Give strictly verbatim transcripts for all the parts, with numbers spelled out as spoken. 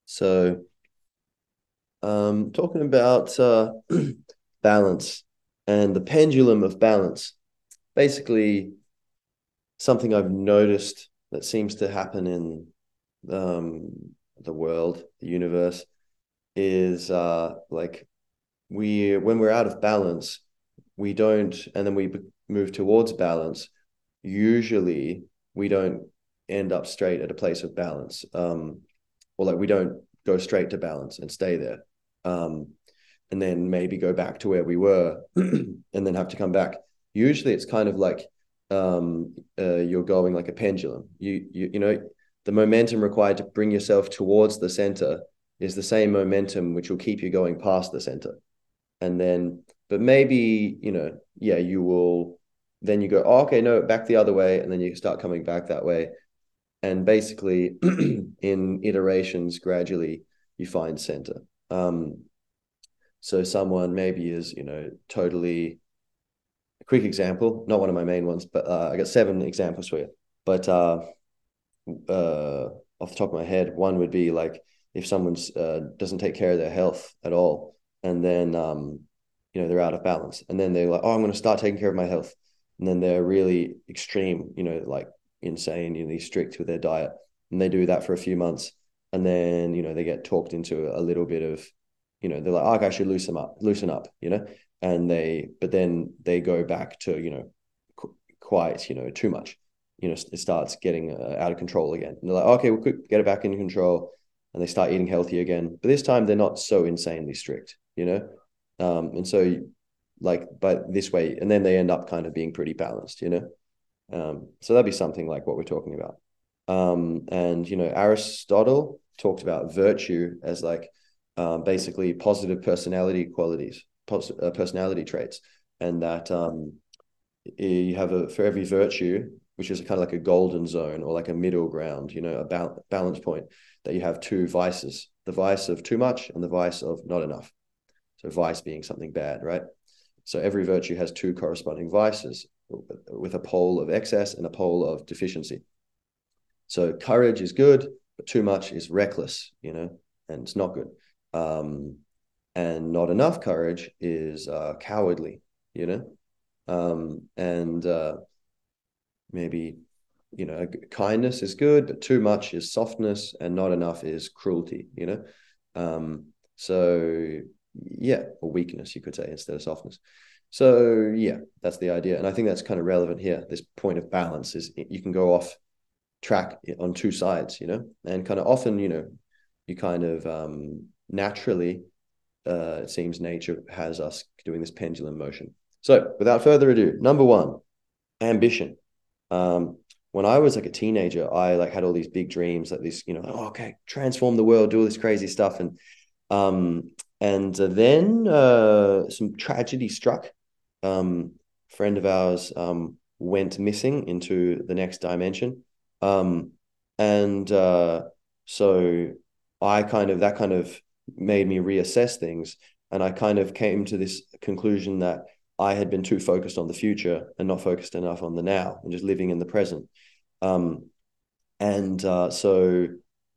So, um, talking about uh, balance and the pendulum of balance, basically something I've noticed that seems to happen in um, the world, the universe, is uh, like we when we're out of balance, we don't, and then we move towards balance. Usually, we don't end up straight at a place of balance, um, or like we don't go straight to balance and stay there. Um, and then maybe go back to where we were and then have to come back. Usually it's kind of like um, uh, you're going like a pendulum. You, you, you know, the momentum required to bring yourself towards the center is the same momentum which will keep you going past the center. And then, but maybe, you know, yeah, you will, then you go, oh, okay, no, back the other way. And then you start coming back that way. And basically, in iterations, gradually, you find center. Um, so someone maybe is, you know, totally a quick example, not one of my main ones, but uh, I got seven examples for you. But uh, uh, off the top of my head, one would be like if someone's uh, doesn't take care of their health at all, and then um, you know they're out of balance, and then they're like, oh, I'm going to start taking care of my health, and then they're really extreme, you know, like insane, you know, strict with their diet, and they do that for a few months, and then you know they get talked into a little bit of, you know, they're like, oh, okay, I should loosen up, loosen up, you know, and they, but then they go back to, you know, qu- quite, you know, too much, you know, it starts getting uh, out of control again. And they're like, okay, we'll quick, get it back in control. And they start eating healthy again. But this time they're not so insanely strict, you know? Um, and so, like, but this way, and then they end up kind of being pretty balanced, you know? Um, so that'd be something like what we're talking about. Um, and, you know, Aristotle talked about virtue as like um, basically positive personality qualities, pos- uh, personality traits. And that um, you have a, for every virtue, which is kind of like a golden zone or like a middle ground, you know, a ba- balance point, that you have two vices, the vice of too much and the vice of not enough. So vice being something bad, right? So every virtue has two corresponding vices with a pole of excess and a pole of deficiency. So courage is good, but too much is reckless, you know, and it's not good. Um, and not enough courage is uh, cowardly, you know. Um, and uh, maybe, you know, kindness is good, but too much is softness, and not enough is cruelty, you know. Um, so yeah, or weakness, you could say, instead of softness. So yeah, that's the idea, and I think that's kind of relevant here. This point of balance is you can go off track on two sides, you know, and kind of often, you know, you kind of um, naturally, uh, it seems nature has us doing this pendulum motion. So without further ado, number one, ambition. Um, when I was like a teenager, I like had all these big dreams, like this, you know, oh, okay, transform the world, do all this crazy stuff, and um, and uh, then uh, some tragedy struck. Um, a friend of ours um went missing into the next dimension, um, and uh, so I kind of that kind of made me reassess things, and I kind of came to this conclusion that I had been too focused on the future and not focused enough on the now and just living in the present. Um, and uh, so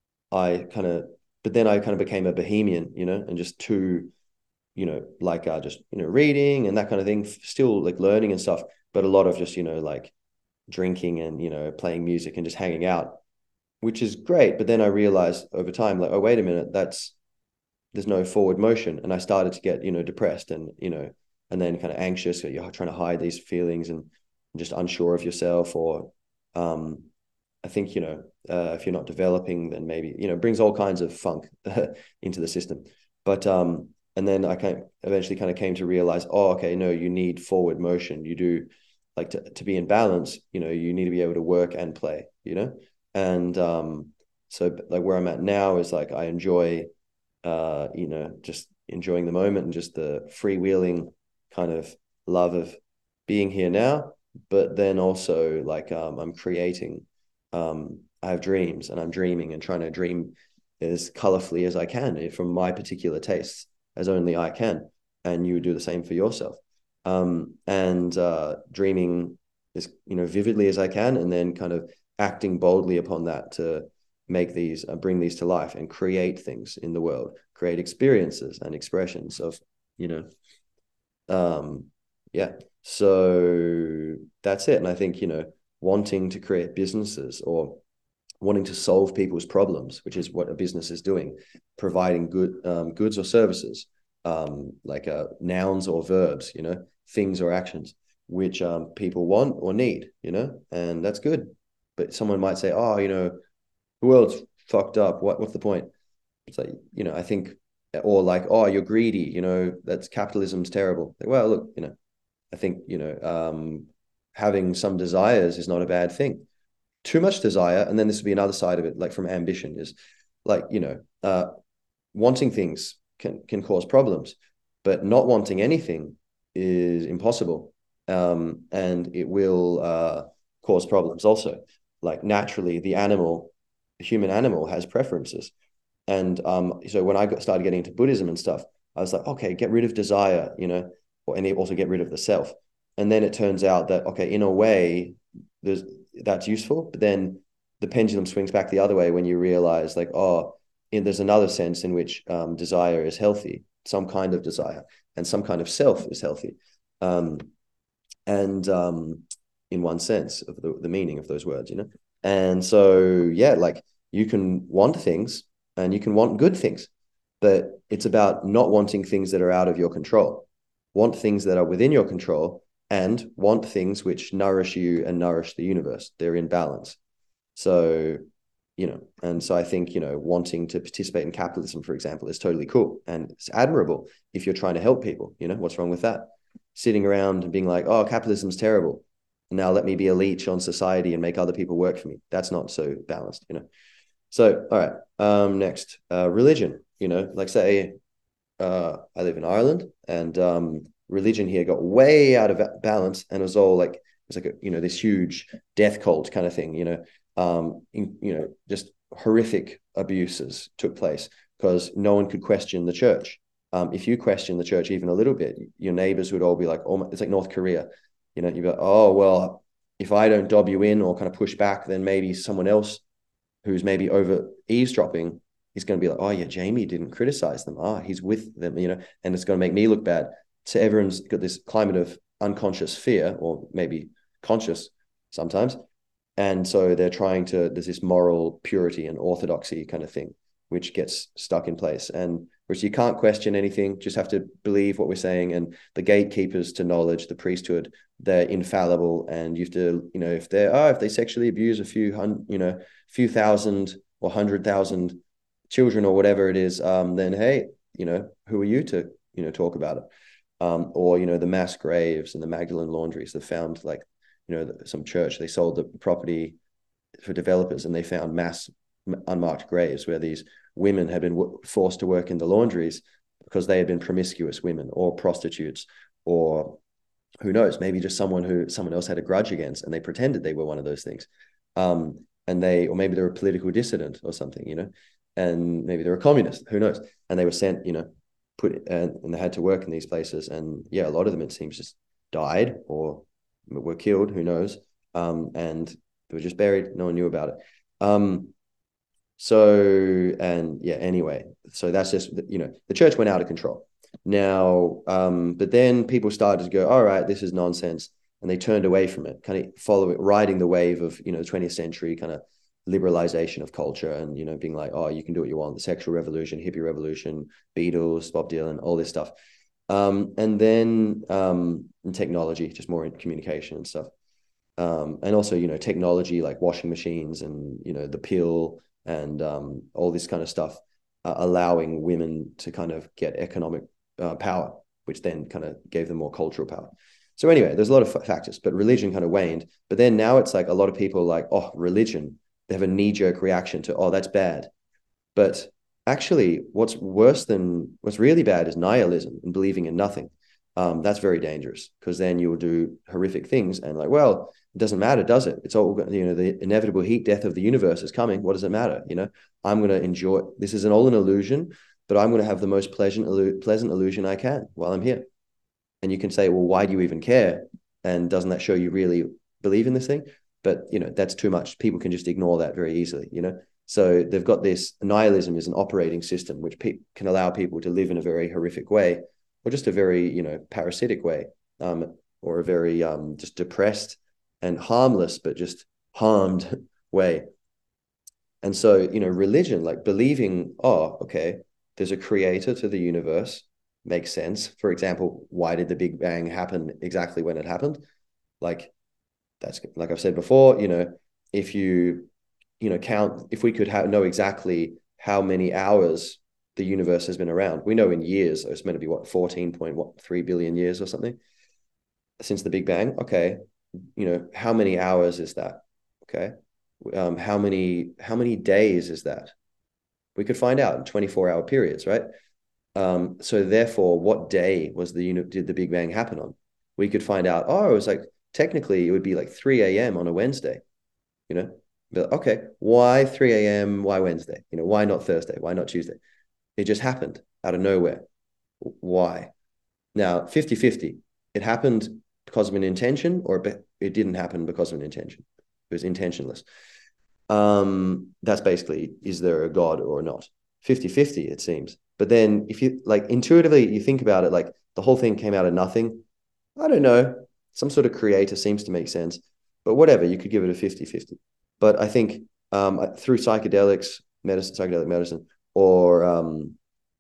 I kind of, but then I kind of became a bohemian, you know, and just too, you know, like uh, just, you know, reading and that kind of thing, still like learning and stuff, but a lot of just, you know, like drinking and, you know, playing music and just hanging out, which is great. But then I realized over time, like, oh, wait a minute, that's, there's no forward motion. And I started to get, you know, depressed and, you know, and then kind of anxious. You're trying to hide these feelings and just unsure of yourself. Or um, I think, you know, uh, if you're not developing, then maybe, you know, brings all kinds of funk into the system. But, um, and then I kind of eventually kind of came to realize, oh, okay, no, you need forward motion. You do like to, to be in balance, you know, you need to be able to work and play, you know? And um, so like where I'm at now is like, I enjoy uh, you know, just enjoying the moment and just the freewheeling kind of love of being here now. But then also like um, I'm creating. Um, I have dreams and I'm dreaming and trying to dream as colorfully as I can eh, from my particular tastes, as only I can. And you would do the same for yourself. Um, and uh, dreaming as, you know, vividly as I can, and then kind of acting boldly upon that to make these, uh, bring these to life and create things in the world, create experiences and expressions of, you know, um, yeah. So that's it. And I think, you know, wanting to create businesses or wanting to solve people's problems, which is what a business is doing, providing good um, goods or services, um, like uh, nouns or verbs, you know, things or actions, which um, people want or need, you know, and that's good. But someone might say, oh, you know, the world's fucked up. What, what's the point? It's like, you know, I think, or like, oh, you're greedy, you know, that's capitalism's terrible. Like, well, look, you know, I think, you know, um, having some desires is not a bad thing. Too much desire, and then this would be another side of it, like from ambition, is like, you know, uh, wanting things can can cause problems, but not wanting anything is impossible, um, and it will uh, cause problems also. Like naturally, the animal, the human animal, has preferences, and um, so when I got, started getting into Buddhism and stuff, I was like, okay, get rid of desire, you know, or, and also get rid of the self. And then it turns out that, okay, in a way, there's that's useful, but then the pendulum swings back the other way when you realize, like, oh, in, there's another sense in which um, desire is healthy, some kind of desire, and some kind of self is healthy. Um, and um, in one sense of the, the meaning of those words, you know? And so, yeah, like you can want things and you can want good things, but it's about not wanting things that are out of your control. Want things that are within your control and want things which nourish you and nourish the universe. They're in balance. So, you know, and so I think, you know, wanting to participate in capitalism, for example, is totally cool. And it's admirable if you're trying to help people, you know, what's wrong with that? Sitting around and being like, oh, capitalism's terrible. Now let me be a leech on society and make other people work for me. That's not so balanced, you know. So, all right. Um, next, uh, religion, you know, like say, uh, I live in Ireland, and um, religion here got way out of balance, and it was all like, it was like a, you know, this huge death cult kind of thing, you know, um, in, you know, just horrific abuses took place because no one could question the church. Um, if you question the church even a little bit, your neighbors would all be like, oh, it's like North Korea, you know, you'd be like, oh, well, if I don't dob you in or kind of push back, then maybe someone else who's maybe over eavesdropping is going to be like, oh yeah, Jamie didn't criticize them. Ah, oh, he's with them, you know, and it's going to make me look bad. So everyone's got this climate of unconscious fear, or maybe conscious sometimes. And so they're trying to, there's this moral purity and orthodoxy kind of thing, which gets stuck in place. And whereas you can't question anything, just have to believe what we're saying. And the gatekeepers to knowledge, the priesthood, they're infallible. And you have to, you know, if they're, oh, if they sexually abuse a few hundred, you know, few thousand or hundred thousand children or whatever it is, um, then, hey, you know, who are you to, you know, talk about it? Um, or, you know, the mass graves and the Magdalene laundries, they found like, you know, some church, they sold the property for developers and they found mass unmarked graves where these women had been w- forced to work in the laundries because they had been promiscuous women or prostitutes, or who knows, maybe just someone who someone else had a grudge against and they pretended they were one of those things. Um, and they, or maybe they were a political dissident or something, you know, and maybe they were a communist, who knows? And they were sent, you know, put, and, and they had to work in these places. And yeah, a lot of them, it seems, just died or were killed, who knows? Um, and they were just buried. No one knew about it. Um, so, and yeah, anyway, so that's just, you know, the church went out of control. Now, um, but then people started to go, all right, this is nonsense. And they turned away from it, kind of following, riding the wave of, you know, the twentieth century kind of liberalization of culture and, you know, being like, oh, you can do what you want. The sexual revolution, hippie revolution, Beatles, Bob Dylan, all this stuff. Um, and then um, in technology, just more in communication and stuff. Um, and also, you know, technology like washing machines and, you know, the pill and um, all this kind of stuff, uh, allowing women to kind of get economic uh, power, which then kind of gave them more cultural power. So anyway, there's a lot of f- factors, but religion kind of waned. But then now it's like a lot of people like, oh, religion, they have a knee-jerk reaction to, oh, that's bad. But actually, what's worse than, what's really bad is nihilism and believing in nothing. Um, that's very dangerous because then you will do horrific things and like, well, it doesn't matter, does it? It's all, you know, the inevitable heat death of the universe is coming. What does it matter? You know, I'm going to enjoy, this is an all an illusion, but I'm going to have the most pleasant, pleasant illusion I can while I'm here. And you can say, well, why do you even care? And doesn't that show you really believe in this thing? But, you know, that's too much. People can just ignore that very easily, you know? So they've got this nihilism is an operating system which pe- can allow people to live in a very horrific way, or just a very, you know, parasitic way, um, or a very um, just depressed and harmless, but just harmed way. And so, you know, religion, like believing, oh, okay, there's a creator to the universe, makes sense. For example, why did the Big Bang happen exactly when it happened? Like that's like I've said before, you know, if you, you know, count, if we could have, know exactly how many hours the universe has been around, we know in years, it's meant to be what, fourteen point three billion years or something since the Big Bang. Okay. You know, how many hours is that? Okay. Um, how many, how many days is that? We could find out in twenty-four hour periods, right? Um, so therefore, what day was the unit did the Big Bang happen on? We could find out, oh, it was like technically it would be like three a m on a Wednesday, you know? But okay, why three a m? Why Wednesday? You know, why not Thursday? Why not Tuesday? It just happened out of nowhere. Why? Now, fifty fifty. It happened because of an intention, or it didn't happen because of an intention. It was intentionless. Um, that's basically, is there a God or not? fifty fifty, it seems. But then if you like intuitively, you think about it, like the whole thing came out of nothing. I don't know. Some sort of creator seems to make sense, but whatever, you could give it a fifty fifty. But I think um, through psychedelics, medicine, psychedelic medicine, or um,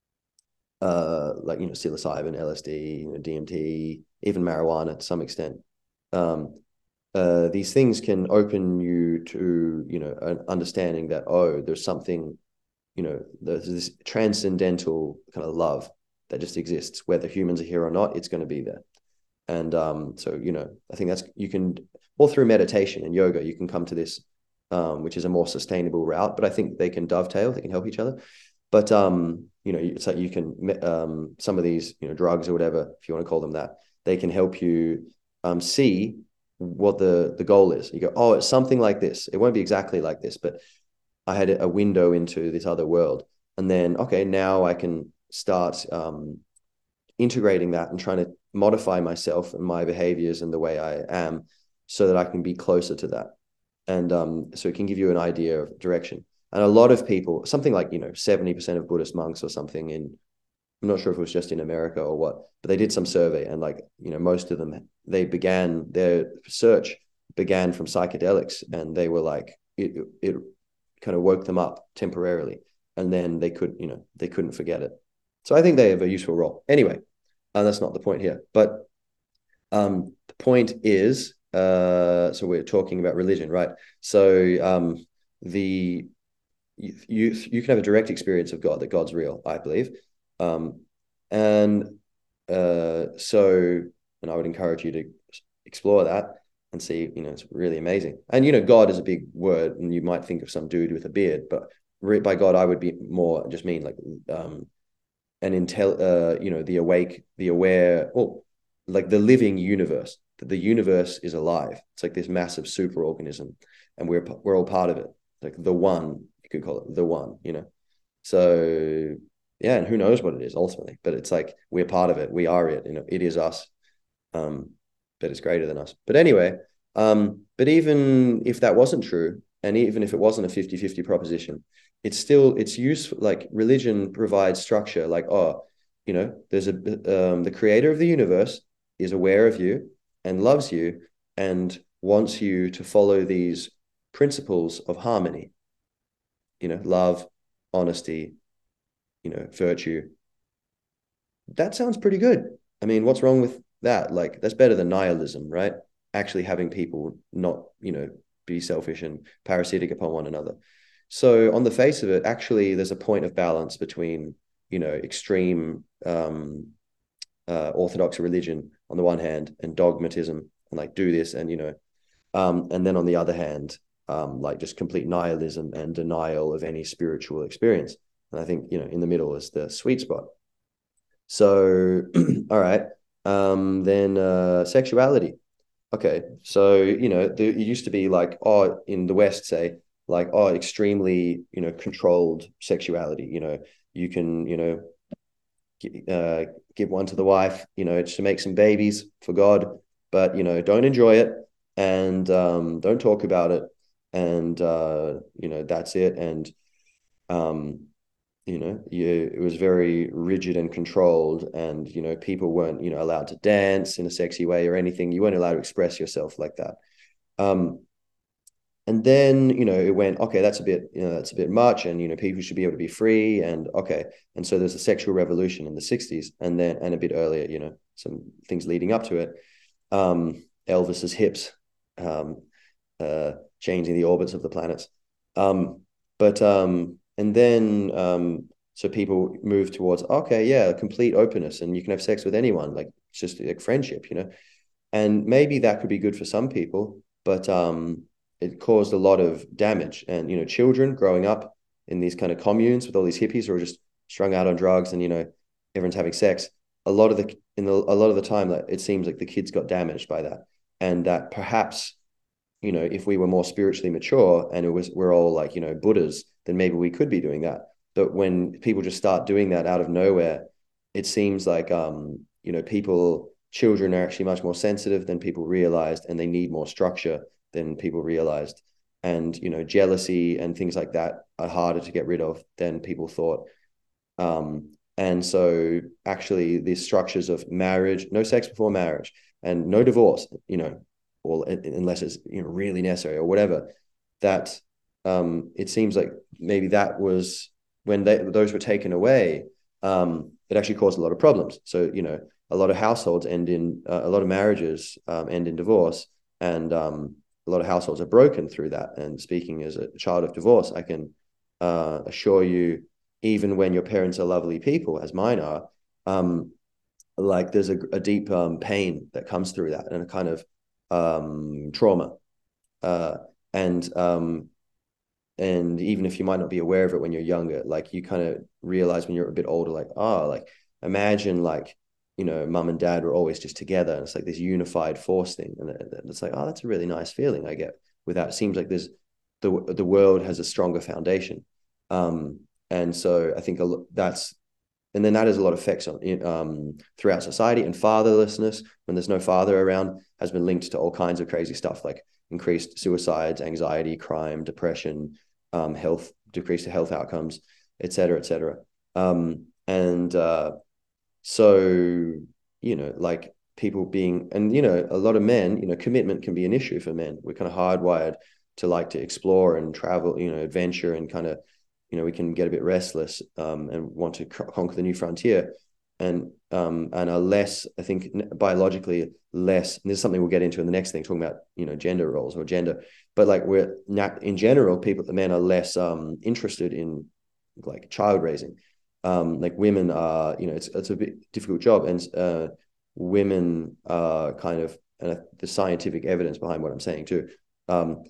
uh, like, you know, psilocybin, L S D, you know, D M T, even marijuana to some extent. Um, uh, these things can open you to, you know, an understanding that, oh, there's something, you know, there's this transcendental kind of love that just exists. Whether humans are here or not, it's going to be there. And um, so, you know, I think that's, you can, all through meditation and yoga, you can come to this, um, which is a more sustainable route, but I think they can dovetail, they can help each other. But, um, you know, it's like you can, um, some of these, you know, drugs or whatever, if you want to call them that, they can help you um, see what the, the goal is. You go, oh, it's something like this. It won't be exactly like this, but I had a window into this other world. And then, okay, now I can start um, integrating that and trying to modify myself and my behaviors and the way I am so that I can be closer to that. And um, so it can give you an idea of direction. And a lot of people, something like, you know, seventy percent of Buddhist monks or something in, I'm not sure if it was just in America or what, but they did some survey and like, you know, most of them, they began their search began from psychedelics, and they were like, it, it kind of woke them up temporarily, and then they could, you know, they couldn't forget it. So I think they have a useful role. Anyway, and that's not the point here, but um, the point is, uh, so we're talking about religion, right? So um, the you, you you can have a direct experience of God, that God's real, I believe, um, and uh, so and I would encourage you to explore that and see, you know, it's really amazing. And you know, God is a big word, and you might think of some dude with a beard, but by God, I would be more just mean like um, an intel, uh, you know, the awake, the aware, well, like the living universe. That the universe is alive. It's like this massive super organism, and we're we're all part of it. Like the one, you could call it the one, you know. So yeah, and who knows what it is ultimately, but it's like we're part of it. We are it. You know, it is us. Um, but it's greater than us. But anyway, um, but even if that wasn't true, and even if it wasn't a fifty fifty proposition, it's still, it's useful. Like religion provides structure, like, oh, you know, there's a, um, the creator of the universe is aware of you and loves you and wants you to follow these principles of harmony, you know, love, honesty, you know, virtue. That sounds pretty good. I mean, what's wrong with that? Like, that's better than nihilism, right? Actually having people not, you know, be selfish and parasitic upon one another. So on the face of it, actually, there's a point of balance between, you know, extreme um, uh, orthodox religion on the one hand and dogmatism and like do this and, you know, um, and then on the other hand, um, like just complete nihilism and denial of any spiritual experience. And I think, you know, in the middle is the sweet spot. So, all right. Um, then uh, sexuality. Okay. So, you know, there, it used to be like, oh, in the West, say, like, oh, extremely, you know, controlled sexuality. You know, you can, you know, uh, give one to the wife, you know, it's to make some babies for God, but, you know, don't enjoy it and um, don't talk about it. And, uh, you know, that's it. And Um, you know, you, it was very rigid and controlled, and, you know, people weren't, you know, allowed to dance in a sexy way or anything. You weren't allowed to express yourself like that. Um, and then, you know, it went, okay, that's a bit, you know, that's a bit much. And, you know, people should be able to be free. And okay. And so there's a sexual revolution in the sixties, and then, and a bit earlier, you know, some things leading up to it. Um, Elvis's hips, um, uh, changing the orbits of the planets. Um, but, um, and then, um, so people move towards, okay, yeah, complete openness, and you can have sex with anyone. Like, it's just like friendship, you know? And maybe that could be good for some people, but, um, it caused a lot of damage. And, you know, children growing up in these kind of communes with all these hippies who are just strung out on drugs, and, you know, everyone's having sex. A lot of the, in the, a lot of the time, that it seems like the kids got damaged by that. And that perhaps, you know, if we were more spiritually mature and it was, we're all like, you know, Buddhas, then maybe we could be doing that. But when people just start doing that out of nowhere, it seems like, um, you know, people, children are actually much more sensitive than people realized, and they need more structure than people realized. And, you know, jealousy and things like that are harder to get rid of than people thought. Um, and so actually these structures of marriage, no sex before marriage, and no divorce, you know, or unless it's, you know, really necessary or whatever, that, um, it seems like maybe that was when they, those were taken away, um, it actually caused a lot of problems. So, you know, a lot of households end in, uh, a lot of marriages um, end in divorce, and um, a lot of households are broken through that. And speaking as a child of divorce, I can uh, assure you, even when your parents are lovely people, as mine are, um, like there's a, a deep um, pain that comes through that, and a kind of um, trauma. Uh, and um, and even if you might not be aware of it when you're younger, like you kind of realize when you're a bit older, like, oh, like imagine like, you know, mum and dad were always just together, and it's like this unified force thing. And it's like, oh, that's a really nice feeling I get without, it seems like there's, the, the world has a stronger foundation. Um, and so I think a, that's, and then that has a lot of effects on um, throughout society. And fatherlessness, when there's no father around, has been linked to all kinds of crazy stuff, like increased suicides, anxiety, crime, depression, um, health, decreased health outcomes, et cetera, et cetera. Um, and uh, so, you know, like people being, and, you know, a lot of men, you know, commitment can be an issue for men. We're kind of hardwired to like to explore and travel, you know, adventure, and kind of, you know, we can get a bit restless um, and want to conquer the new frontier, and um, and are less, I think, biologically less. And this is something we'll get into in the next thing, talking about, you know, gender roles or gender. But like we're not, in general, people, the men are less um, interested in like child raising. Um, like women are, you know, it's it's a bit difficult job, and uh, women are kind of, and the scientific evidence behind what I'm saying too. Um,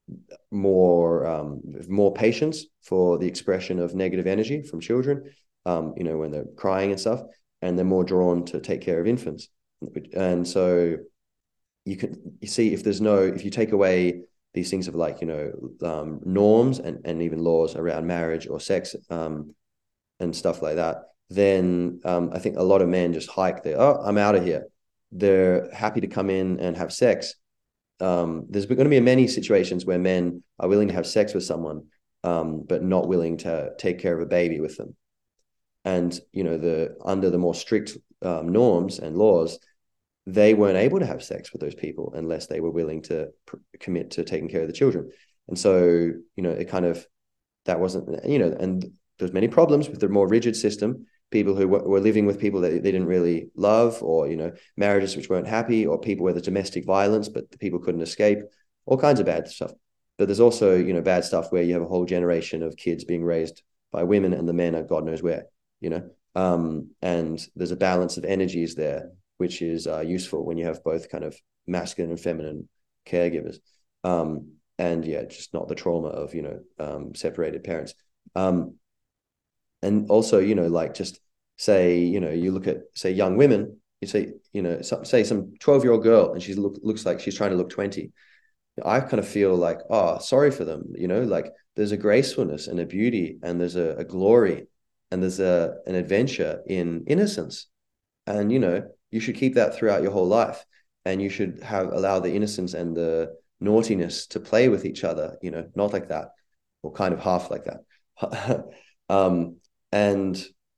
more um, more patience for the expression of negative energy from children, um, you know, when they're crying and stuff, and they're more drawn to take care of infants. And so you can, you see, if there's no, if you take away these things of like, you know, um, norms and, and even laws around marriage or sex um, and stuff like that, then um, I think a lot of men just hike there. Oh, I'm out of here. They're happy to come in and have sex. Um, there's going to be many situations where men are willing to have sex with someone, um, but not willing to take care of a baby with them. And, you know, the under the more strict um, norms and laws, they weren't able to have sex with those people unless they were willing to pr- commit to taking care of the children. And so, you know, it kind of, that wasn't, you know, and there's many problems with the more rigid system. People who were living with people that they didn't really love, or, you know, marriages which weren't happy, or people where there's domestic violence, but the people couldn't escape, all kinds of bad stuff. But there's also, you know, bad stuff where you have a whole generation of kids being raised by women, and the men are God knows where, you know, um, and there's a balance of energies there, which is uh, useful when you have both kind of masculine and feminine caregivers. Um, and yeah, just not the trauma of, you know, um, separated parents. Um, and also, you know, like just say, you know, you look at, say, young women, you say, you know, so, say some twelve year old girl, and she look, looks like she's trying to look twenty. I kind of feel like, oh, sorry for them, you know, like there's a gracefulness and a beauty, and there's a, a glory, and there's a an adventure in innocence. And, you know, you should keep that throughout your whole life. And you should have, allow the innocence and the naughtiness to play with each other, you know, not like that, or kind of half like that. um, and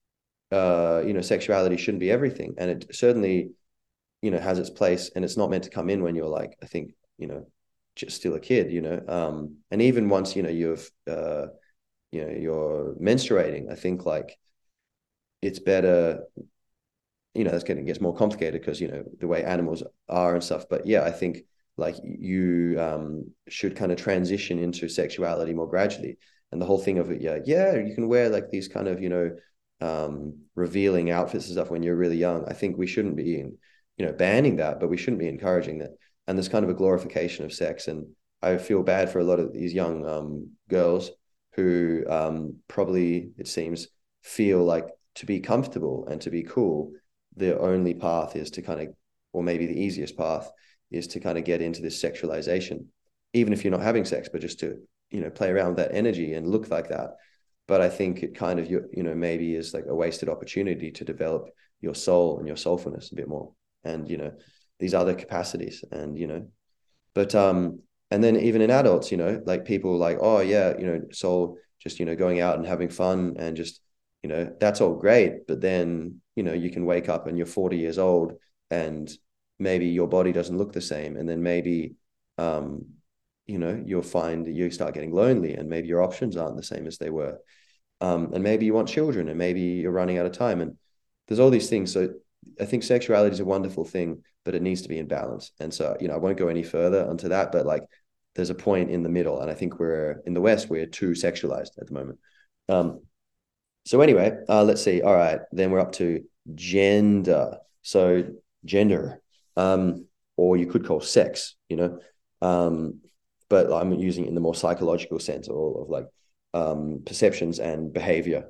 uh, you know, sexuality shouldn't be everything, and it certainly, you know, has its place, and it's not meant to come in when you're like, I think, you know, just still a kid, you know, um, and even once, you know, you've, uh, you know, you're menstruating, I think like it's better, you know, that's getting gets more complicated because, you know, the way animals are and stuff. But yeah, I think like you um, should kind of transition into sexuality more gradually. And the whole thing of it, yeah, yeah, you can wear like these kind of, you know, um, revealing outfits and stuff when you're really young. I think we shouldn't be, in, you know, banning that, but we shouldn't be encouraging that. And there's kind of a glorification of sex. And I feel bad for a lot of these young um, girls who um, probably, it seems, feel like to be comfortable and to be cool, the only path is to kind of, or maybe the easiest path is to kind of get into this sexualization, even if you're not having sex, but just to, you know, play around with that energy and look like that. But I think it kind of, you, you know, maybe is like a wasted opportunity to develop your soul and your soulfulness a bit more. And, you know, these other capacities and, you know, but, um, and then even in adults, you know, like people like, oh yeah, you know, soul, just, you know, going out and having fun and just, you know, that's all great. But then, you know, you can wake up and you're forty years old and maybe your body doesn't look the same. And then maybe, um, you know, you'll find that you start getting lonely and maybe your options aren't the same as they were. Um, and maybe you want children and maybe you're running out of time. And there's all these things. So I think sexuality is a wonderful thing, but it needs to be in balance. And so, you know, I won't go any further onto that, but like there's a point in the middle. And I think we're in the West, we're too sexualized at the moment. Um, so anyway, uh, let's see. All right, then we're up to gender. So gender, um, or you could call sex, you know, um, but I'm using it in the more psychological sense, all of like um, perceptions and behavior.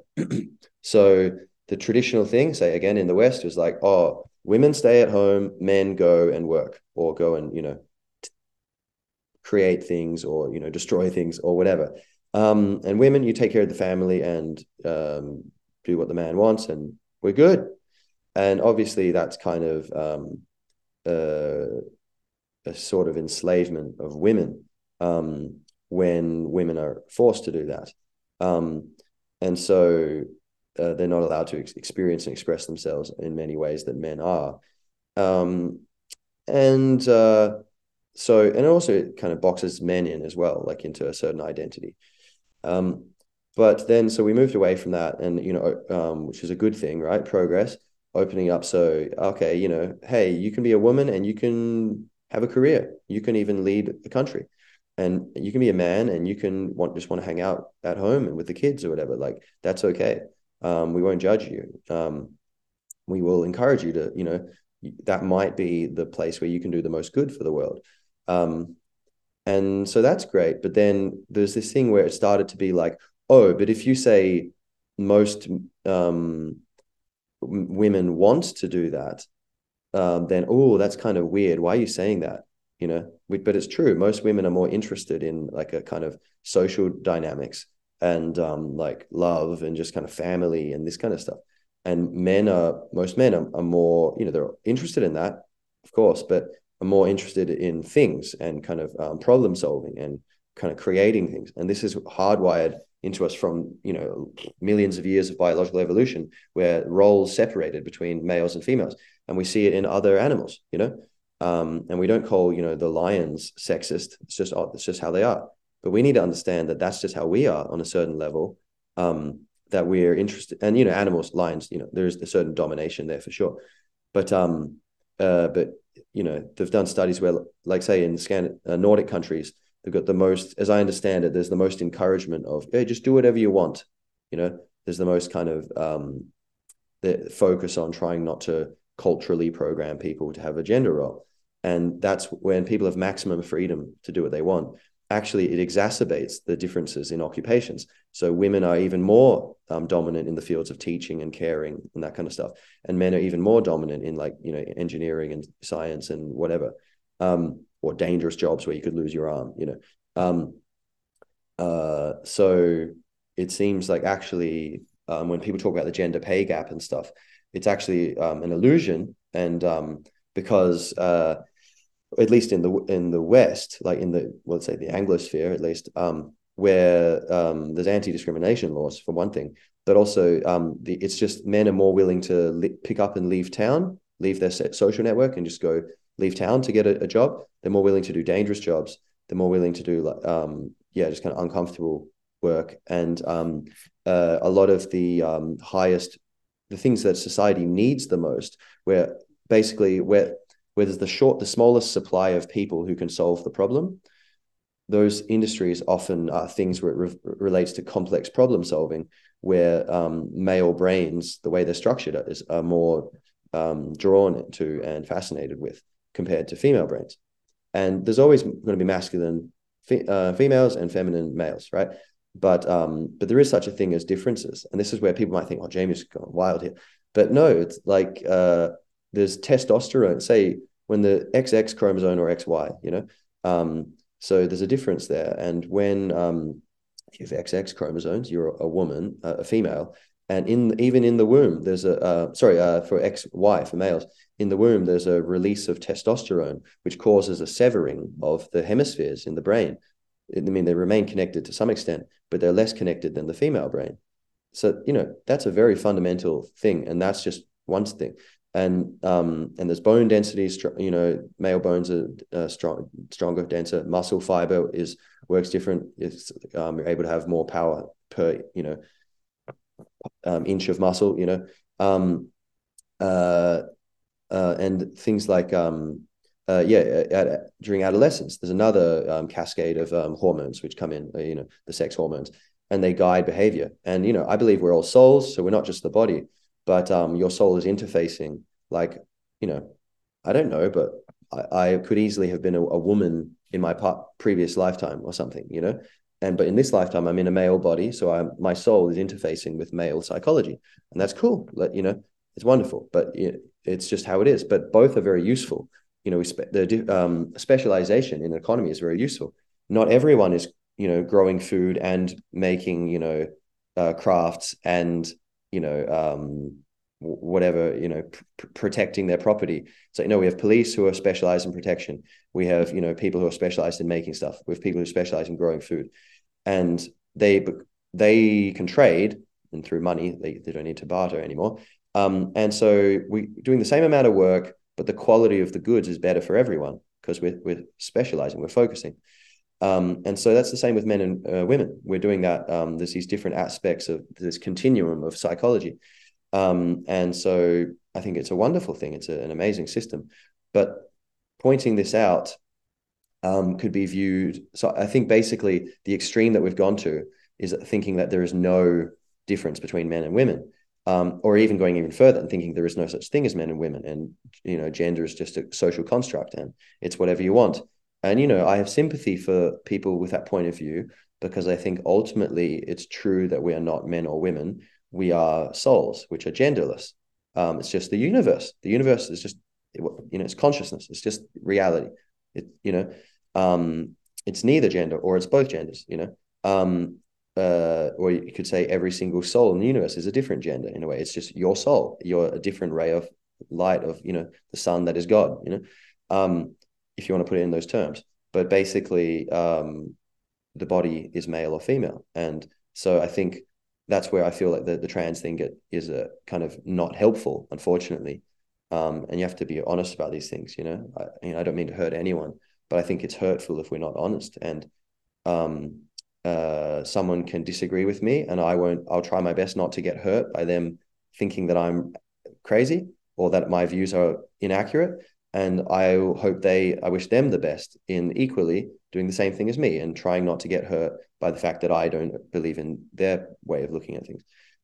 So the traditional thing, say again in the West, was like, oh, women stay at home, men go and work or go and, you know, create things or, you know, destroy things or whatever. Um, and women, you take care of the family and um, do what the man wants, and we're good. And obviously, that's kind of um, uh, a sort of enslavement of women um, when women are forced to do that. Um, and so uh, they're not allowed to ex- experience and express themselves in many ways that men are. Um, and uh, so, and also it kind of boxes men in as well, like into a certain identity. Um, but then, so we moved away from that, and you know, um, which is a good thing, right? Progress, opening up. So, okay, you know, hey, you can be a woman and you can have a career. You can even lead a country, and you can be a man and you can want just want to hang out at home and with the kids or whatever. Like that's okay. Um, we won't judge you. Um, we will encourage you to, you know, that might be the place where you can do the most good for the world. Um, and so that's great. But then there's this thing where it started to be like, oh, but if you say most um, women want to do that, um, then, oh, that's kind of weird. Why are you saying that? You know, but it's true. Most women are more interested in like a kind of social dynamics and um, like love and just kind of family and this kind of stuff. And men are, most men are, are more, you know, they're interested in that, of course, but are more interested in things and kind of um, problem solving and kind of creating things. And this is hardwired into us from, you know, millions of years of biological evolution where roles separated between males and females. And we see it in other animals, you know, um, and we don't call, you know, the lions sexist. It's just, oh, it's just how they are. But we need to understand that that's just how we are on a certain level, um, that we're interested. And, you know, animals, lions, you know, there's a certain domination there for sure. But, um, uh, but, you know, they've done studies where, like, say, in Scan- uh, Nordic countries, they've got the most, as I understand it, there's the most encouragement of, hey, just do whatever you want. You know, there's the most kind of um, the focus on trying not to culturally program people to have a gender role. And that's when people have maximum freedom to do what they want. Actually, it exacerbates the differences in occupations. So women are even more um, dominant in the fields of teaching and caring and that kind of stuff. And men are even more dominant in like, you know, engineering and science and whatever, um, or dangerous jobs where you could lose your arm, you know. Um, uh, so it seems like actually um, when people talk about the gender pay gap and stuff, it's actually um, an illusion. And um, because uh, at least in the in the West, like in the, well, let's say the Anglosphere, at least, um, where um, there's anti-discrimination laws for one thing, but also um, the, it's just men are more willing to li- pick up and leave town, leave their social network and just go leave town to get a, a job. They're more willing to do dangerous jobs. They're more willing to do like, um, yeah, just kind of uncomfortable work. And um, uh, a lot of the um, highest, the things that society needs the most, where basically where, where there's the short, the smallest supply of people who can solve the problem, those industries often are things where it re- relates to complex problem solving, where um, male brains, the way they're structured, is are more um, drawn to and fascinated with compared to female brains. And there's always going to be masculine fe- uh, females and feminine males, right? But um, but there is such a thing as differences, and this is where people might think, "Oh, Jamie's going wild here," but no, it's like uh, there's testosterone. Say when the X X chromosome or X Y, you know. Um, so there's a difference there. And when um, you have X X chromosomes, you're a woman, a female, and in even in the womb, there's a uh, sorry uh, for X Y for males. In the womb, there's a release of testosterone, which causes a severing of the hemispheres in the brain. I mean, they remain connected to some extent, but they're less connected than the female brain. So, you know, that's a very fundamental thing, and that's just one thing. And um, and there's bone density. You know, male bones are uh, strong, stronger, denser. Muscle fiber is works different. It's um, you're able to have more power per you know um, inch of muscle. You know, um, uh, uh, and things like um, uh, yeah, at, during adolescence, there's another um, cascade of um, hormones which come in. Uh, you know, the sex hormones, and they guide behavior. And you know, I believe we're all souls, so we're not just the body, but um, your soul is interfacing. Like, you know, I don't know, but I, I could easily have been a, a woman in my part, previous lifetime or something. You know. And but in this lifetime, I'm in a male body, so I'm, my soul is interfacing with male psychology, and that's cool. Like, you know, it's wonderful. But you know, it's just how it is. But both are very useful. You know, we spe- the um, specialization in economy is very useful. Not everyone is, you know, growing food and making, you know, uh, crafts and, you know, um, whatever, you know, pr- protecting their property. So, you know, we have police who are specialized in protection. We have, you know, people who are specialized in making stuff. We have people who specialize in growing food, and they they can trade, and through money, they, they don't need to barter anymore. Um, and so we're doing the same amount of work, but the quality of the goods is better for everyone because we're, we're specializing, we're focusing. Um, and so that's the same with men and uh, women. We're doing that. Um, there's these different aspects of this continuum of psychology. Um, and so I think it's a wonderful thing. It's a, an amazing system. But pointing this out um, could be viewed. So I think basically the extreme that we've gone to is thinking that there is no difference between men and women. Um, or even going even further and thinking there is no such thing as men and women, and you know, gender is just a social construct and it's whatever you want. And you know, I have sympathy for people with that point of view because I think ultimately it's true that we are not men or women. We are souls, which are genderless. Um, it's just the universe. The universe is just, you know, it's consciousness. It's just reality. It, you know, um, it's neither gender or it's both genders. You know, um, uh, or you could say every single soul in the universe is a different gender in a way. It's just your soul. You're a different ray of light of, you know, the sun that is God, you know, um, if you want to put it in those terms. But basically, um, the body is male or female. And so I think that's where I feel like the, the trans thing get, is a kind of not helpful, unfortunately. Um, and you have to be honest about these things, you know. I, you know, I don't mean to hurt anyone, but I think it's hurtful if we're not honest. And um, uh, someone can disagree with me and I won't, I'll try my best not to get hurt by them thinking that I'm crazy or that my views are inaccurate. And I hope they, I wish them the best in equally doing the same thing as me and trying not to get hurt by the fact that I don't believe in their way of looking at things.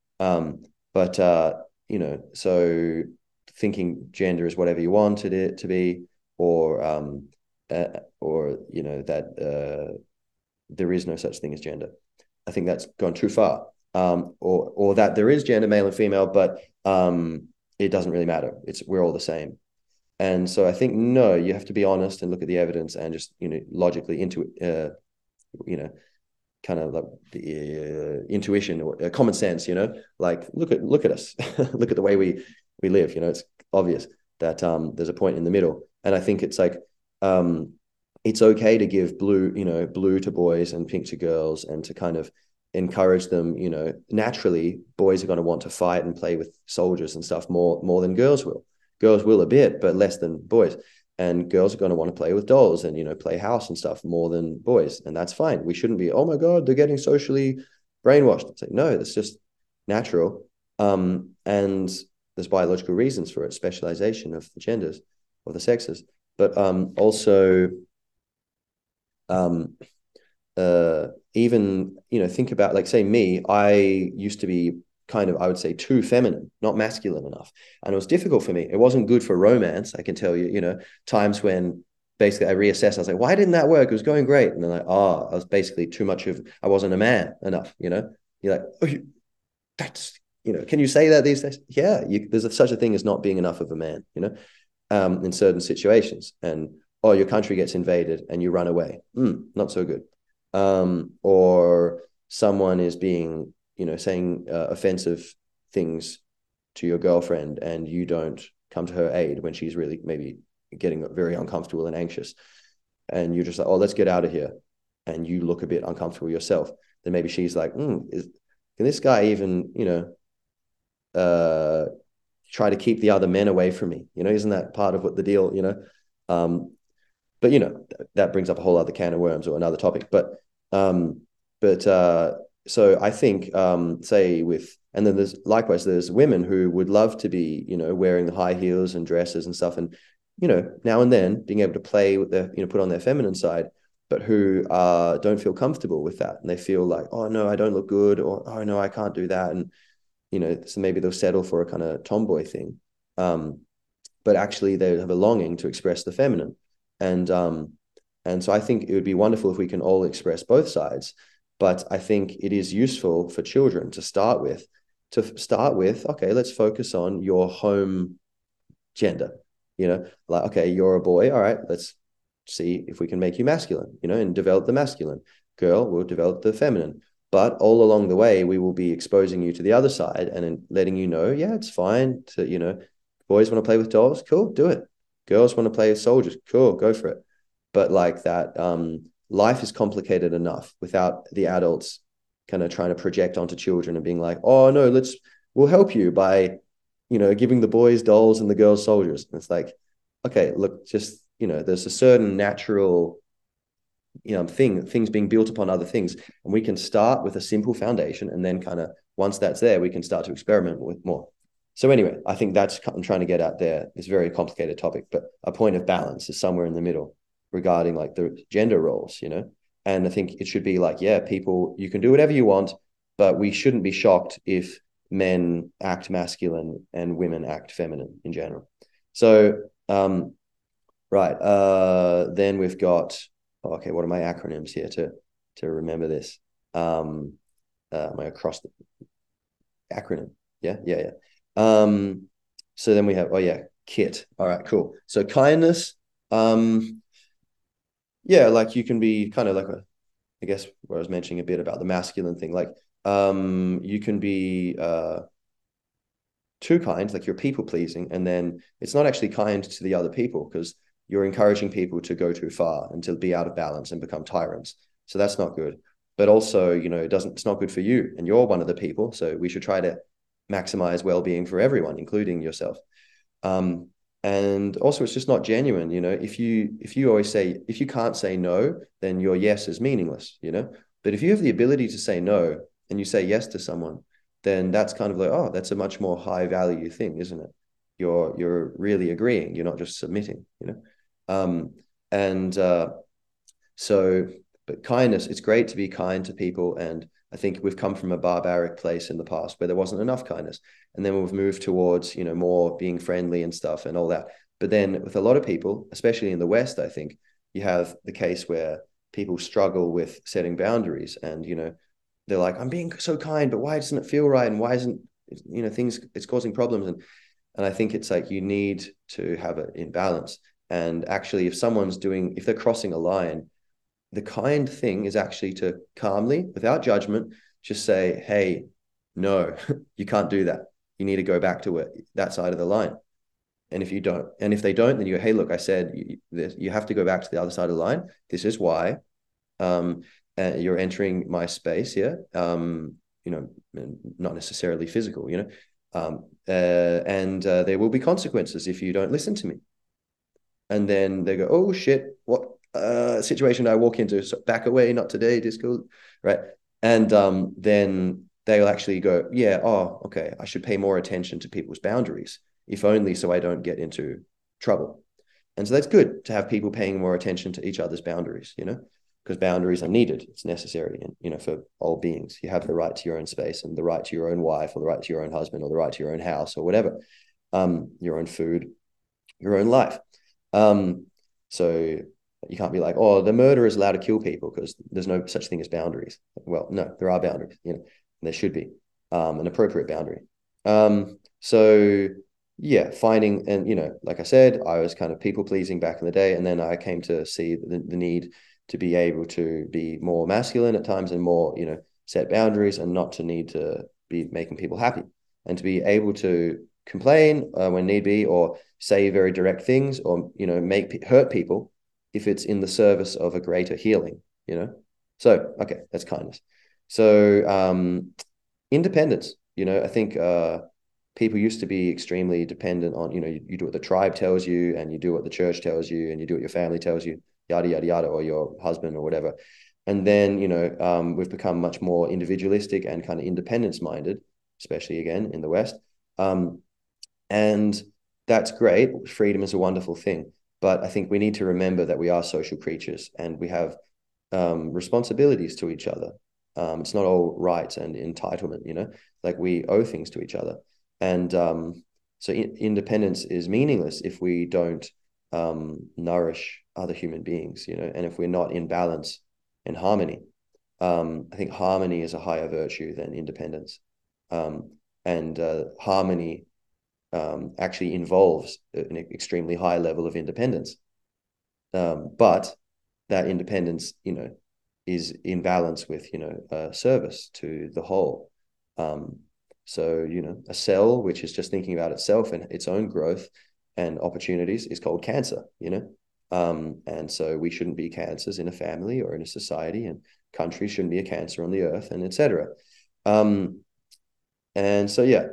Um, but, uh, you know, so thinking gender is whatever you wanted it to be, or, um, uh, or, you know, that, uh, there is no such thing as gender. I think that's gone too far. Um, or or that there is gender, male and female, but um, it doesn't really matter. It's we're all the same. And so I think no, you have to be honest and look at the evidence and just you know logically into uh, you know kind of like the uh, intuition or uh, common sense. You know, like look at look at us, look at the way we we live. You know, it's obvious that um, there's a point in the middle, and I think it's like um, it's okay to give blue, you know, blue to boys and pink to girls, and to kind of encourage them. You know, naturally, boys are going to want to fight and play with soldiers and stuff more more than girls will. Girls will a bit, but less than boys. And girls are going to want to play with dolls and, you know, play house and stuff more than boys. And that's fine. We shouldn't be, oh my God, they're getting socially brainwashed. It's like, no, that's just natural. Um, and there's biological reasons for it, specialization of the genders or the sexes. But um, also, um, uh, even, you know, think about, like, say me, I used to be kind of, I would say, too feminine, not masculine enough. And it was difficult for me. It wasn't good for romance, I can tell you, you know, times when basically I reassessed. I was like, why didn't that work? It was going great. And then like, oh, I was basically too much of, I wasn't a man enough, you know? You're like, oh, you, that's, you know, can you say that these days? Yeah, you, there's a, such a thing as not being enough of a man, you know, um, in certain situations. And, oh, your country gets invaded and you run away. Mm, not so good. Um, or someone is being, you know, saying uh, offensive things to your girlfriend, and you don't come to her aid when she's really maybe getting very uncomfortable and anxious. And you're just like, oh, let's get out of here. And you look a bit uncomfortable yourself. Then maybe she's like, mm, is, can this guy even, you know, uh, try to keep the other men away from me? You know, isn't that part of what the deal, you know? Um, but, you know, that brings up a whole other can of worms or another topic. But, um, but, uh, so I think, um, say with, and then there's likewise, there's women who would love to be, you know, wearing the high heels and dresses and stuff. And, you know, now and then being able to play with their, you know, put on their feminine side, but who uh, don't feel comfortable with that. And they feel like, oh, no, I don't look good, or, oh, no, I can't do that. And, you know, so maybe they'll settle for a kind of tomboy thing. Um, but actually they have a longing to express the feminine. And, um, and so I think it would be wonderful if we can all express both sides. But I think it is useful for children to start with, to start with, okay, let's focus on your home gender. You know, like, okay, you're a boy. All right, let's see if we can make you masculine, you know, and develop the masculine. Girl, we'll develop the feminine. But all along the way, we will be exposing you to the other side and letting you know, yeah, it's fine to, you know, boys want to play with dolls, cool, do it. Girls want to play with soldiers, cool, go for it. But like that, um, life is complicated enough without the adults kind of trying to project onto children and being like, oh no, let's, we'll help you by, you know, giving the boys dolls and the girls soldiers. And it's like, okay, look, just, you know, there's a certain natural, you know, thing, things being built upon other things. And we can start with a simple foundation. And then kind of once that's there, we can start to experiment with more. So anyway, I think that's I'm trying to get out there. It's a very complicated topic, but a point of balance is somewhere in the middle regarding like the gender roles, you know? And I think it should be like, yeah, people, you can do whatever you want, but we shouldn't be shocked if men act masculine and women act feminine in general. So, um, right. Uh, then we've got, oh, okay, what are my acronyms here to, to remember this? Um, uh, my across the acronym. Yeah, yeah, yeah. Um, so then we have, oh yeah, KIT. All right, cool. So kindness, um, yeah, like you can be kind of like a, I guess where I was mentioning a bit about the masculine thing, like um, you can be uh, too kind, like you're people pleasing, and then it's not actually kind to the other people because you're encouraging people to go too far and to be out of balance and become tyrants. So that's not good. But also, you know, it doesn't, it's not good for you, and you're one of the people. So we should try to maximize well-being for everyone, including yourself. Um, and also it's just not genuine. You know, if you if you always say, if you can't say no, then your yes is meaningless, you know. But if you have the ability to say no and you say yes to someone, then that's kind of like, oh, that's a much more high value thing, isn't it? You're you're really agreeing, you're not just submitting, you know. Um, and uh, so, but kindness, it's great to be kind to people. And I think we've come from a barbaric place in the past where there wasn't enough kindness. And then we've moved towards, you know, more being friendly and stuff and all that. But then with a lot of people, especially in the West, I think you have the case where people struggle with setting boundaries and, you know, they're like, I'm being so kind, but why doesn't it feel right? And why isn't, you know, things, it's causing problems. And, and I think it's like, you need to have it in balance. And actually, if someone's doing, if they're crossing a line, the kind thing is actually to calmly, without judgment, just say, hey, no, you can't do that. You need to go back to it, that side of the line. And if you don't, and if they don't, then you go, hey, look, I said you, you have to go back to the other side of the line. This is why. Um, uh, you're entering my space here. Um, you know, not necessarily physical, you know, um, uh, and uh, there will be consequences if you don't listen to me. And then they go, oh shit, what uh, situation I walk into? So back away, not today, disco, right? And um, then they'll actually go, yeah, oh, okay, I should pay more attention to people's boundaries, if only so I don't get into trouble. And so that's good to have people paying more attention to each other's boundaries, you know, because boundaries are needed. It's necessary, and you know, for all beings, you have the right to your own space and the right to your own wife, or the right to your own husband, or the right to your own house, or whatever, um, your own food, your own life. Um, so you can't be like, oh, the murderer is allowed to kill people because there's no such thing as boundaries. Well, no, there are boundaries, you know, there should be um, an appropriate boundary. Um, so yeah, finding, and you know, like I said, I was kind of people pleasing back in the day, and then I came to see the, the need to be able to be more masculine at times and more, you know, set boundaries, and not to need to be making people happy, and to be able to complain uh, when need be, or say very direct things, or you know, make hurt people if it's in the service of a greater healing, you know. So okay, that's kindness. So um independence, you know, I think uh people used to be extremely dependent on, you know, you, you do what the tribe tells you, and you do what the church tells you, and you do what your family tells you, yada yada yada, or your husband or whatever. And then, you know, um we've become much more individualistic and kind of independence minded, especially again in the West. um and that's great. Freedom is a wonderful thing. But I think we need to remember that we are social creatures, and we have um, responsibilities to each other. Um, it's not all rights and entitlement, you know, like we owe things to each other. And um, so in independence is meaningless if we don't um, nourish other human beings, you know, and if we're not in balance and harmony. Um, I think harmony is a higher virtue than independence. Um, and uh, harmony um, actually involves an extremely high level of independence. Um, but that independence, you know, is in balance with, you know, uh, service to the whole. Um, so, you know, a cell which is just thinking about itself and its own growth and opportunities is called cancer, you know. Um, and so we shouldn't be cancers in a family or in a society, and countries shouldn't be a cancer on the earth, and et cetera. Um, and so, yeah,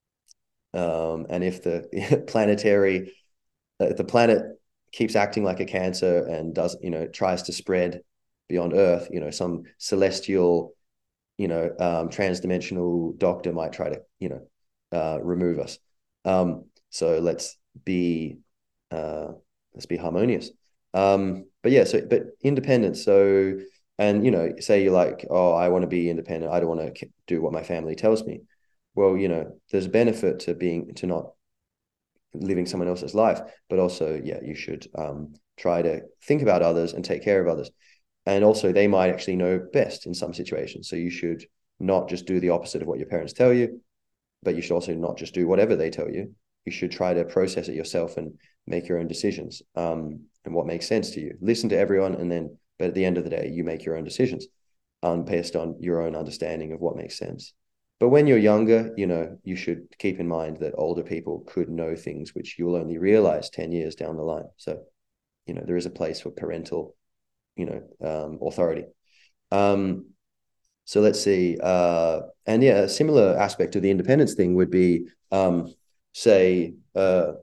um, and if the planetary, if the planet keeps acting like a cancer and does, you know, tries to spread beyond Earth, you know, some celestial, you know, um, transdimensional doctor might try to, you know, uh, remove us. Um, so let's be, uh, let's be harmonious. Um, but yeah, so, but independence. So, and, you know, say you're like, oh, I want to be independent. I don't want to do what my family tells me. Well, you know, there's a benefit to being, to not living someone else's life, but also, yeah, you should um, try to think about others and take care of others. And also, they might actually know best in some situations. So you should not just do the opposite of what your parents tell you, but you should also not just do whatever they tell you. You should try to process it yourself and make your own decisions, um, and what makes sense to you. Listen to everyone, and then, but at the end of the day, you make your own decisions um, based on your own understanding of what makes sense. But when you're younger, you know, you should keep in mind that older people could know things which you'll only realize ten years down the line. So, you know, there is a place for parental, you know, um, authority. Um, so let's see. Uh, and yeah, a similar aspect of the independence thing would be, um, say, uh,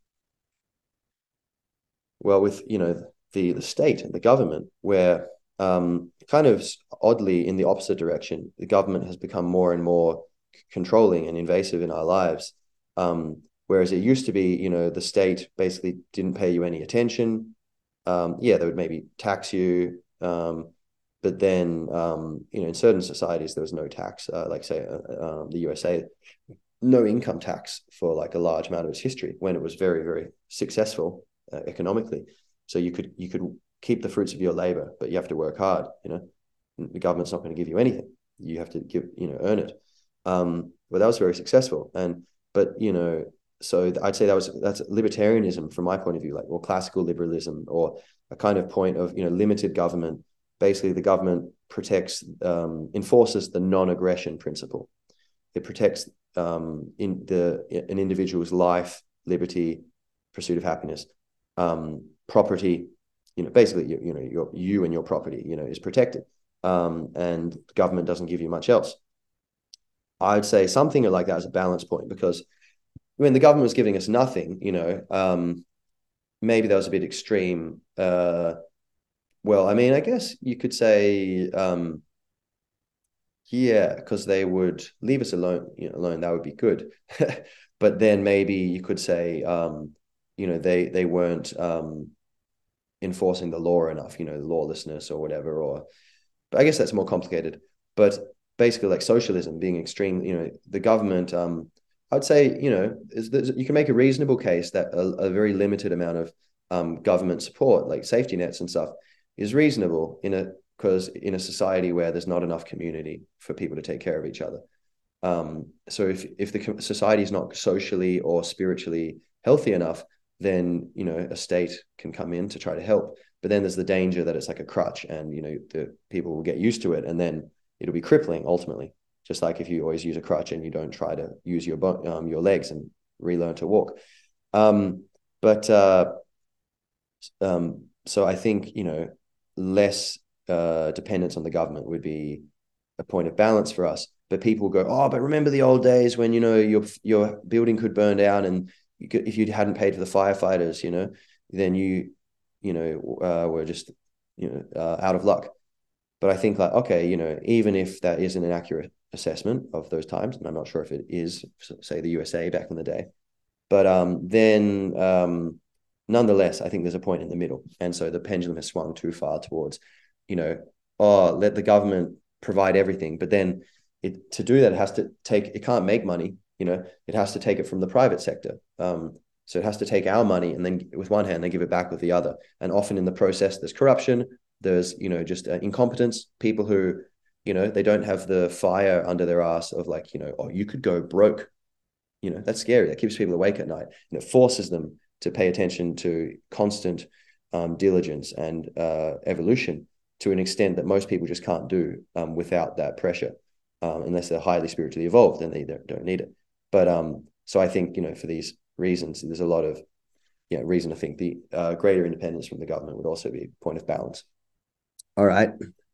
well, with, you know, the, the state and the government, where um, kind of oddly in the opposite direction, the government has become more and more controlling and invasive in our lives. Um, whereas it used to be, you know, the state basically didn't pay you any attention. Um, yeah, they would maybe tax you. Um, but then, um, you know, in certain societies, there was no tax, uh, like say uh, um, the U S A, no income tax for like a large amount of its history when it was very, very successful uh, economically. So you could you could keep the fruits of your labor, but you have to work hard. You know, the government's not going to give you anything. You have to give, you know, earn it. Um, but that was very successful. And but you know, so I'd say that was that's libertarianism from my point of view, like, or classical liberalism, or a kind of point of, you know, limited government. Basically, the government protects, um, enforces the non-aggression principle. It protects um, in the an individual's life, liberty, pursuit of happiness. Um, property, you know, basically, you, you know, your, you and your property, you know, is protected. Um, and government doesn't give you much else. I'd say something like that is a balance point, because when the government was giving us nothing, you know, um, maybe that was a bit extreme. Uh, well, I mean, I guess you could say, um, yeah, because they would leave us alone, you know, alone. That would be good. But then maybe you could say, um, you know, they they weren't um, enforcing the law enough, you know, lawlessness or whatever. Or, but I guess that's more complicated. But basically, like socialism being extreme, you know, the government. Um, I'd say, you know, is you can make a reasonable case that a, a very limited amount of um, government support, like safety nets and stuff, is reasonable in a because in a society where there's not enough community for people to take care of each other. Um, so if if the society is not socially or spiritually healthy enough, then you know a state can come in to try to help. But then there's the danger that it's like a crutch, and you know the people will get used to it, and then it'll be crippling ultimately. Just like if you always use a crutch and you don't try to use your um, your legs and relearn to walk. Um, but uh, um, so I think you know less uh, dependence on the government would be a point of balance for us. But people go, oh, but remember the old days when you know your your building could burn down, and you could, if you hadn't paid for the firefighters, you know, then you you know uh, were just you know uh, out of luck. But I think like, okay, you know, even if that isn't an accurate assessment of those times, and I'm not sure if it is, say, the U S A back in the day, but um, then um, nonetheless, I think there's a point in the middle. And so the pendulum has swung too far towards, you know, oh, let the government provide everything. But then it to do that, it has to take, it can't make money, you know, it has to take it from the private sector. Um, so it has to take our money and then with one hand, they give it back with the other. And often in the process, there's corruption, there's, you know, just uh, incompetence, people who, you know, they don't have the fire under their ass of like, you know, oh, you could go broke. You know, that's scary. That keeps people awake at night, and it forces them to pay attention to constant um, diligence and uh, evolution to an extent that most people just can't do um, without that pressure, um, unless they're highly spiritually evolved, then they don't, don't need it. But um, so I think, you know, for these reasons, there's a lot of, you know, reason to think the uh, greater independence from the government would also be a point of balance. All right.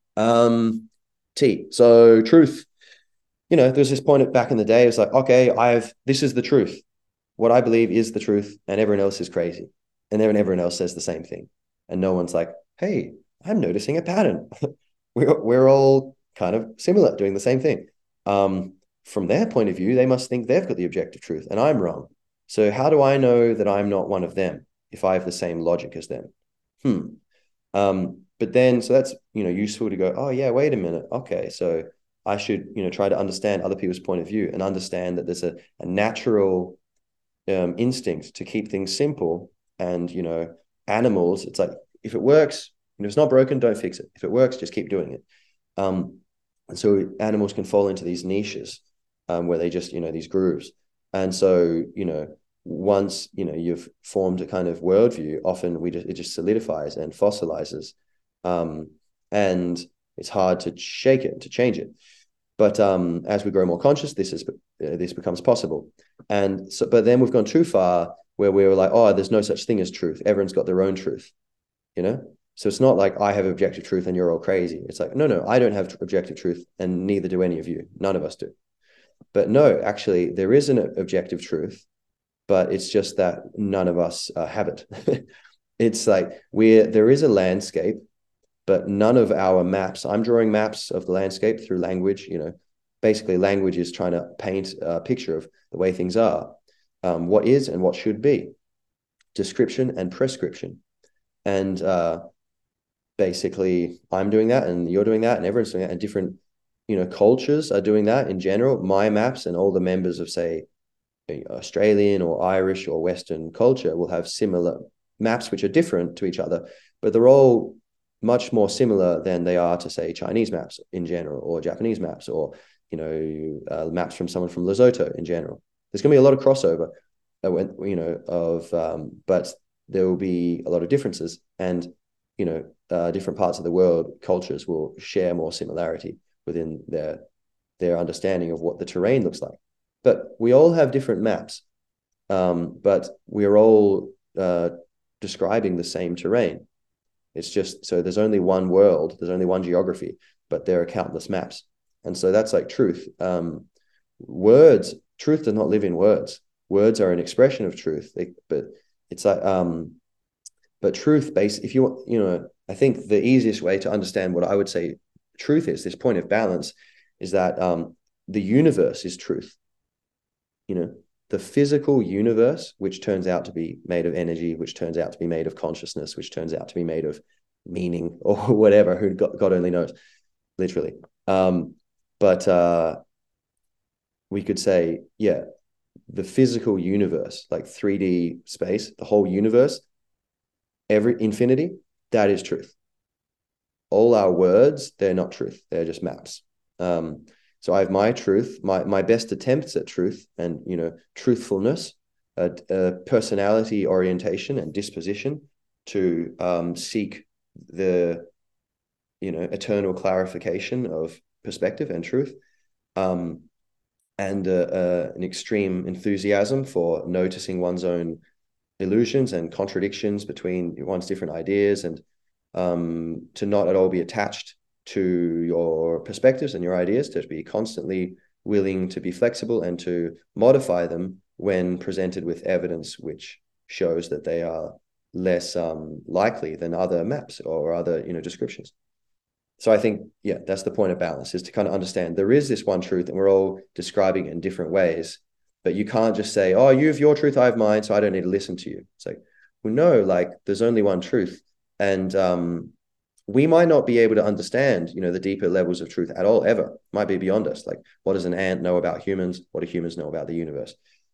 Um, T. So truth. You know, there's this point back in the day, it's like, okay, I've, this is the truth. What I believe is the truth, and everyone else is crazy. And then everyone else says the same thing. And no one's like, hey, I'm noticing a pattern. we're, we're all kind of similar, doing the same thing. Um, from their point of view, they must think they've got the objective truth and I'm wrong. So how do I know that I'm not one of them if I have the same logic as them? Hmm. Um, but then, so that's, you know, useful to go, oh yeah, wait a minute. Okay. So I should, you know, try to understand other people's point of view and understand that there's a, a natural um, instinct to keep things simple. And, you know, animals, it's like, if it works, you know, if it's not broken, don't fix it. If it works, just keep doing it. Um, and so animals can fall into these niches um, where they just, you know, these grooves. And so, you know, once, you know, you've formed a kind of worldview, often we just, it just solidifies and fossilizes. Um, and it's hard to shake it, to change it. But um, as we grow more conscious, this is uh, this becomes possible. And so, but then we've gone too far where we were like, oh, there's no such thing as truth. Everyone's got their own truth, you know? So it's not like I have objective truth and you're all crazy. It's like, no, no, I don't have objective truth and neither do any of you. None of us do. But no, actually, there is an objective truth, but it's just that none of us uh, have it. It's like we're, there is a landscape, but none of our maps, I'm drawing maps of the landscape through language, you know, basically language is trying to paint a picture of the way things are, um, what is and what should be, description and prescription. And uh, basically I'm doing that and you're doing that and everyone's doing that, and different, you know, cultures are doing that in general. My maps and all the members of, say, Australian or Irish or Western culture will have similar maps which are different to each other, but they're all much more similar than they are to, say, Chinese maps in general, or Japanese maps, or, you know, uh, maps from someone from Lesotho in general. There's going to be a lot of crossover, uh, when, you know, of, um, but there will be a lot of differences, and, you know, uh, different parts of the world, cultures will share more similarity within their, their understanding of what the terrain looks like. But we all have different maps, um, but we're all uh, describing the same terrain. It's just, so there's only one world, there's only one geography, but there are countless maps. And so that's like truth. Um, words, truth does not live in words. Words are an expression of truth, they, but it's like, um, but truth based, if you, you know, I think the easiest way to understand what I would say truth is, this point of balance, is that um, the universe is truth. You know, the physical universe, which turns out to be made of energy, which turns out to be made of consciousness, which turns out to be made of meaning or whatever, who God, God only knows, literally. Um, but uh, we could say, yeah, the physical universe, like three D space, the whole universe, every infinity, that is truth. All our words, they're not truth. They're just maps. Um, so I have my truth, my my best attempts at truth and, you know, truthfulness, a, a personality orientation and disposition to um, seek the, you know, eternal clarification of perspective and truth, um, and uh, uh, an extreme enthusiasm for noticing one's own illusions and contradictions between one's different ideas, and um, to not at all be attached to your perspectives and your ideas, to be constantly willing to be flexible and to modify them when presented with evidence which shows that they are less um, likely than other maps or other, you know, descriptions. So I think, yeah, that's the point of balance, is to kind of understand there is this one truth and we're all describing it in different ways, but you can't just say, oh, you have your truth, I have mine, so I don't need to listen to you. It's like, well, no, like there's only one truth. And um, we might not be able to understand, you know, the deeper levels of truth at all, ever. It might be beyond us. Like, what does an ant know about humans? What do humans know about the universe?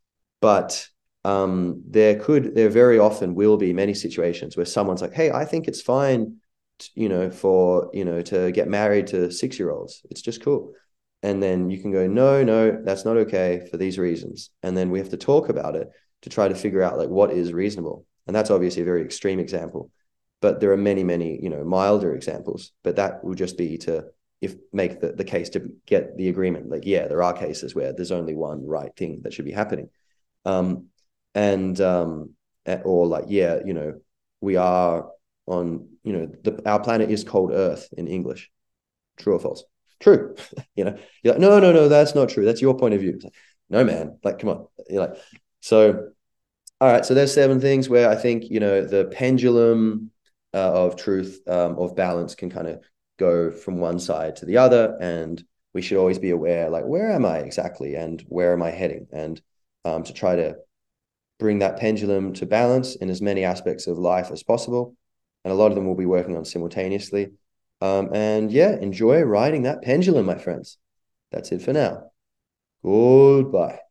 But um, there could, there very often will be many situations where someone's like, hey, I think it's fine, you know, for, you know, to get married to six-year-olds. It's just cool. And then you can go, no, no, that's not okay for these reasons. And then we have to talk about it to try to figure out like what is reasonable. And that's obviously a very extreme example, but there are many, many, you know, milder examples, but that will just be to, if make the, the case to get the agreement. Like, yeah, there are cases where there's only one right thing that should be happening. Um, and, um, or like, yeah, you know, we are on, you know, the, our planet is called Earth in English. True or false? True. You know, you're like, no, no, no, that's not true. That's your point of view. It's like, no, man, like, come on. You're like, so, all right. So there's seven things where I think, you know, the pendulum uh, of truth, um, of balance can kind of go from one side to the other. And we should always be aware, like, where am I exactly? And where am I heading? And um, to try to bring that pendulum to balance in as many aspects of life as possible. And a lot of them we'll be working on simultaneously. Um, and yeah, enjoy riding that pendulum, my friends. That's it for now. Goodbye.